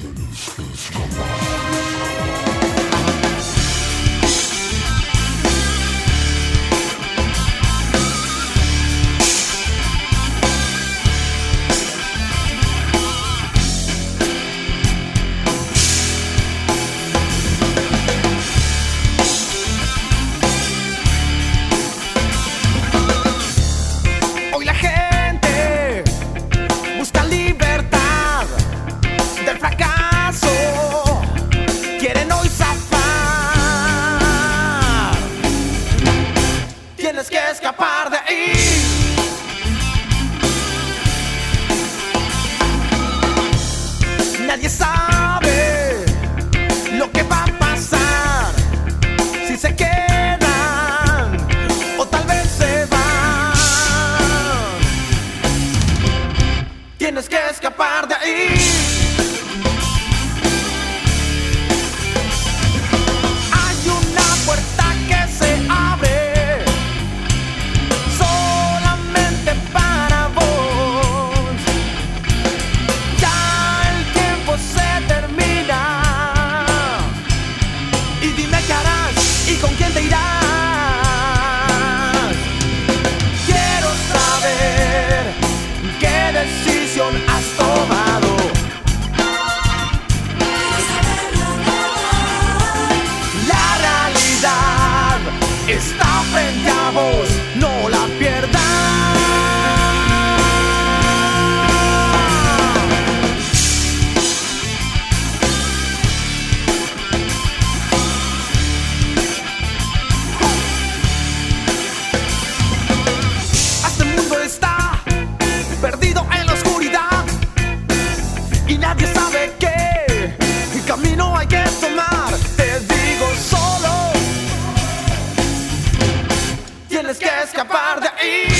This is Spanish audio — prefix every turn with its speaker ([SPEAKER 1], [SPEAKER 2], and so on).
[SPEAKER 1] Hoy la gente busca libertad del fracaso, quieren hoy zafar. Tienes que escapar de ahí. Nadie sabe lo que va a pasar, si se quedan o tal vez se van. Tienes que escapar de ahí. Hay una puerta que se abre solamente para vos. Ya el tiempo se termina y dime qué harás y con quién te irás. Quiero saber qué decisión has tomado. La realidad está frente a vos, no la pierdas. Este mundo está perdido en la oscuridad y nadie sabe qué camino hay que tomar. Te digo solo, tienes que escapar de ahí.